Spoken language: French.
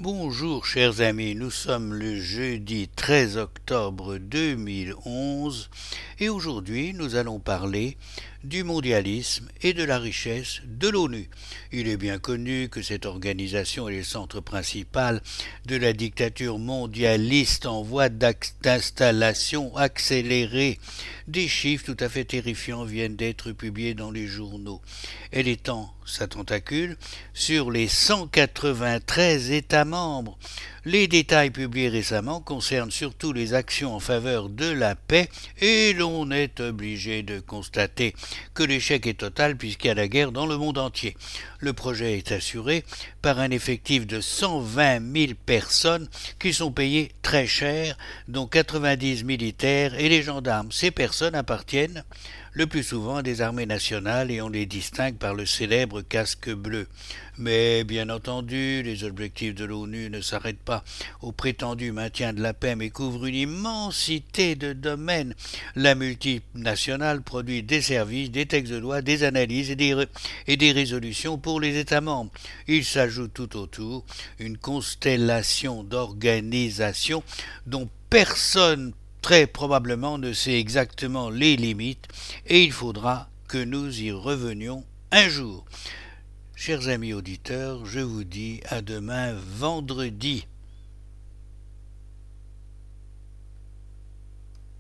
Bonjour chers amis, nous sommes le jeudi 13 octobre 2011 et aujourd'hui nous allons parler du mondialisme et de la richesse de l'ONU. Il est bien connu que cette organisation est le centre principal de la dictature mondialiste en voie d'installation accélérée. Des chiffres tout à fait terrifiants viennent d'être publiés dans les journaux. Elle étend sa tentacule sur les 193 États membres. Les détails publiés récemment concernent surtout les actions en faveur de la paix et l'on est obligé de constater que l'échec est total puisqu'il y a la guerre dans le monde entier. Le projet est assuré par un effectif de 120 000 personnes qui sont payées très cher, dont 90 militaires et les gendarmes. Ces personnes appartiennent le plus souvent à des armées nationales et on les distingue par le célèbre casque bleu. Mais bien entendu, les objectifs de l'ONU ne s'arrêtent pas au prétendu maintien de la paix mais couvrent une immensité de domaines. La multinationale produit des services, des textes de loi, des analyses et des résolutions pour les États membres. Il s'ajoute tout autour une constellation d'organisations dont personne très probablement ne sait exactement les limites et il faudra que nous y revenions un jour. Chers amis auditeurs, je vous dis à demain vendredi.